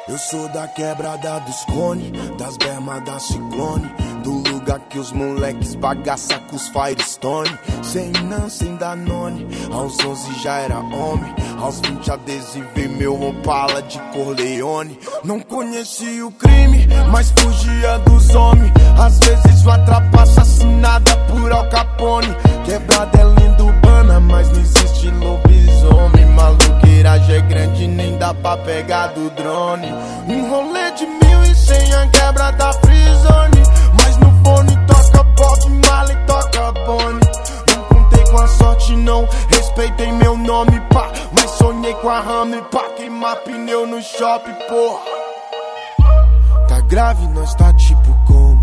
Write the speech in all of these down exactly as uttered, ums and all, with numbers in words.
Eu sou da quebrada dos cone, das bermas da Ciclone, do lugar que os moleques bagaça com os Firestone. Sem não, sem Danone, aos onze já era homem, aos vinte adesivei meu Opala de Corleone. Não conheci o crime, mas fugia dos homens, às vezes uma trapa assassinada por Al Capone. Quebrada é lenda urbana, mas não existe lobisomem. Maluqueiragem é grande, nem dá pra pegar do drone. Um rolê de mil e cem, a quebra da Frizone, mas no fone toca Bob Marley, toca Bonnie. Não contei com a sorte não, respeitei meu nome, pá, mas sonhei com a Hammer pra queimar pneu no shopping, porra. Tá grave, nós tá tipo como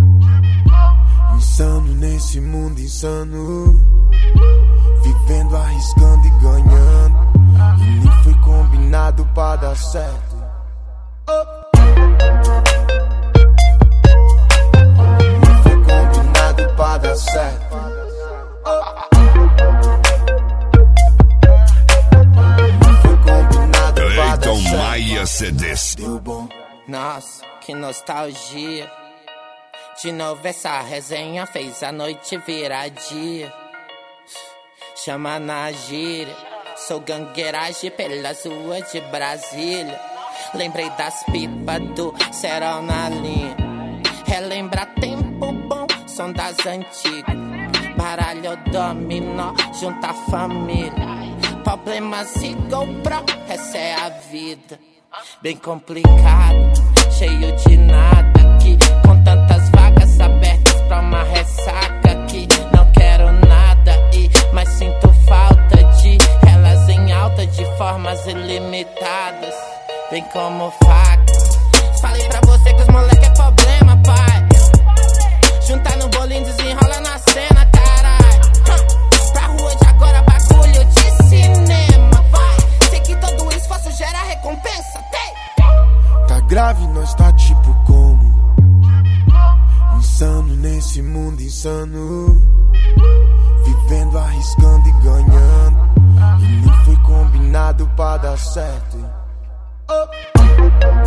insano nesse mundo insano, vivendo, arriscando e ganhando, e nem foi combinado pra dar certo. Oh. Nem foi combinado pra dar certo. Oh. Nem foi combinado pra dar certo. Maia C Ds. Deu bom. Nossa, que nostalgia. De novo essa resenha fez a noite virar dia. Chama na gíria, sou gangueiragem pelas ruas de Brasília. Lembrei das pipas do Serol na linha. Relembrar tempo bom, som das antigas. Baralho dominó, junta a família. Problemas e GoPro, essa é a vida. Bem complicado, cheio de nada aqui, com tantas vagas abertas pra uma ressaca aqui. Não quero nada e mas sinto falta de elas em alta, de formas ilimitadas, bem como facas. Falei pra você que os moleque é problema, pai. Juntar no bolinho, desenrola na cena, caralho. Pra rua de agora, bagulho de cinema, vai. Sei que todo esforço gera recompensa, tem. Tá grave, nós tá tipo como insano nesse mundo insano, vivendo, arriscando e ganhando, e nem foi combinado pra dar certo. Oh.